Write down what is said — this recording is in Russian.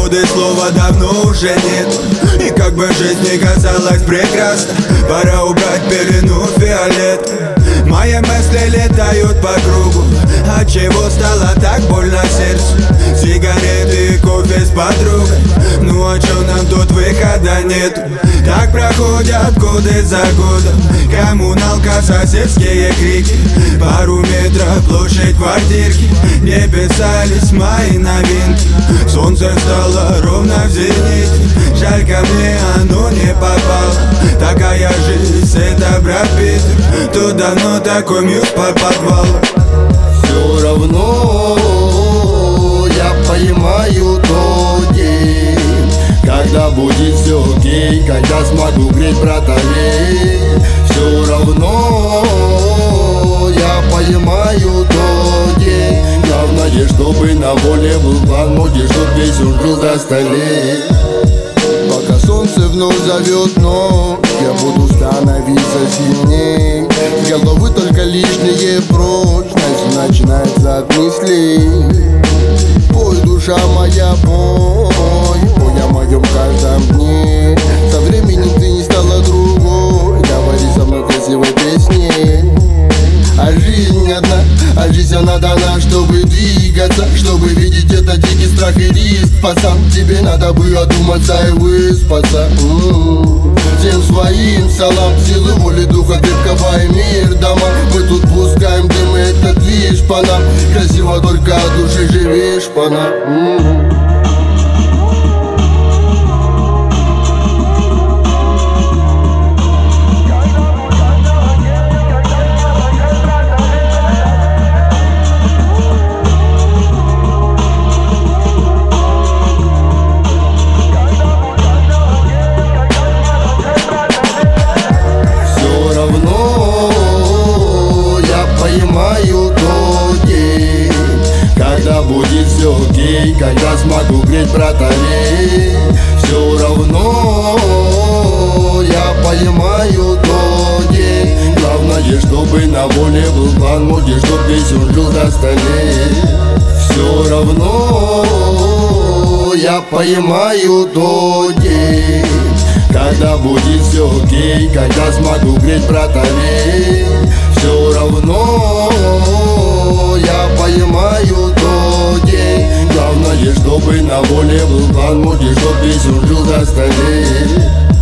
годы слова давно уже нет. И как бы жизнь не казалась прекрасна, пора убрать пелену фиолет. Мои мысли летают по кругу, отчего стало так больно сердцу. Сигареты и кофе с подругой, ну а чё нам тут выхода нету? Так проходят годы за годом, коммуналка, соседские крики, пару метров площадь квартирки, не писались мои новинки. Солнце встало ровно в зените, жаль, ко мне оно не попало. Такая жизнь, это Брэд Питт, тут давно такой мьюз по подвалу. Все равно я поймаю тот день, когда будет все окей, когда смогу греть братовей. Все равно я поймаю тот день. Главное, чтобы на воле был план мудрый, чтоб весь он жил до столей. Пока солнце вновь зовет ночь, я буду становиться сильней. С головы только лишнее прочь, начинается от мыслей. Пой, душа моя, пой, пой о моем каждом дне. Со временем ты не стала другой, говори со мной красивой песней. А жизнь одна, а жизнь она дана, чтобы двигаться, чтобы видеть этот дикий страх и риск. Пацан, тебе надо бы одуматься и выспаться. Всем своим салам, силы воли духа крепкого и мир дома. Мы тут пускаем дым, этот лишь по нам. Красиво только от души живешь по нам. Поймаю тот день, когда будет все окей, когда смогу греть братовей. Все равно я поймаю тот день. Главное, чтобы на воле был план мудрый, чтоб весь он жил до столей. Все равно я поймаю тот день, когда будет все окей, когда смогу греть братовей. Все равно я поймаю тот день. Главное, чтобы на воле был план мудрый, чтоб весь он жил до столей.